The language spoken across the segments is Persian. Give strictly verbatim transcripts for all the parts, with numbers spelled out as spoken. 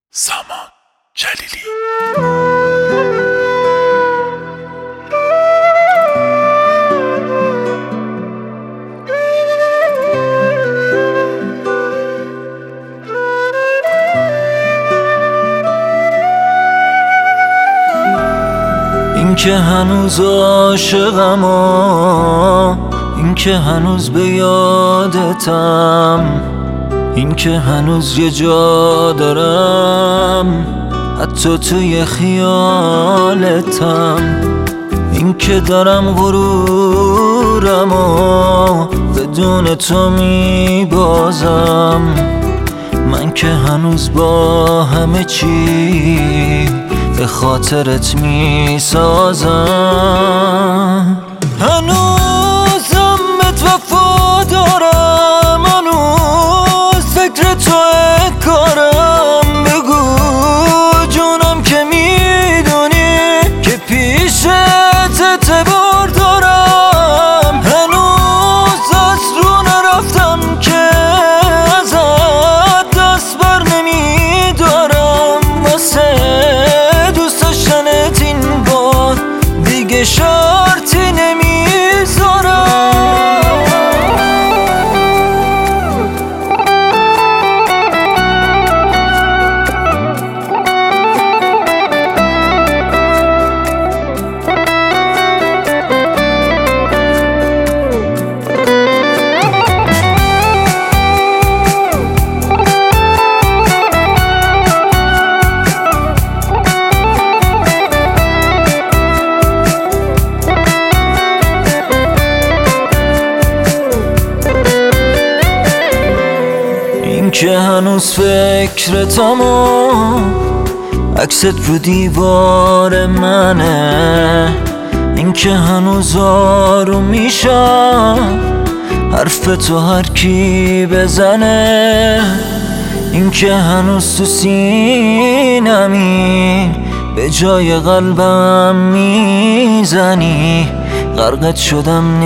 سامان جلیلی. این که هنوز عاشقم و این که هنوز به یادتم، این که هنوز یه جا دارم حتی توی خیالتم، این که دارم غرورم و بدون تو میبازم، من که هنوز با همه چی به خاطرت میسازم. هنوزم بهت وفا دارم، هنوز فکر توی کارم. بگو جونم که میدونی که پیشت اعتبار دارم. هنوز از رو نرفتم که ازت دست بر نمیدارم، واسه دوست داشتنت این بار دیگه شرطی نمیذارم. این که هنوز فکرتم و عکست رو دیوار منه، این که هنوز آروم میشم حرف تو هر کی بزنه، این که هنوز تو سینمی به جای قلبم میزنی. غرقت شدم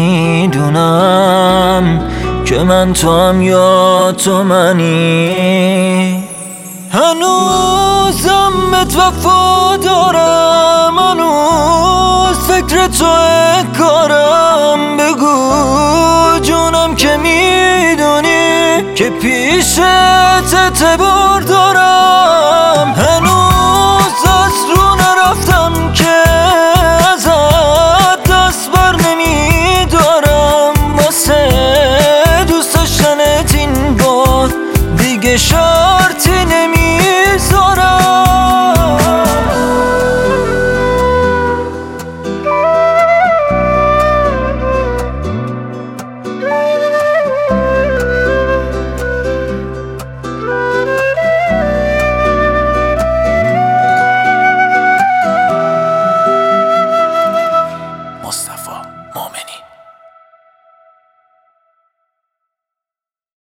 نمیدونم که من تو هم یا تو منی. هنوزم بهت وفا دارم، هنوز فکر توی کارم. بگو جونم که میدونی که پیشت اعتبار دارم. هنوز از رو نرفتم که ازت دست بر نمیدارم، واسه دوست داشتنت این بار دیگه شرطی نمی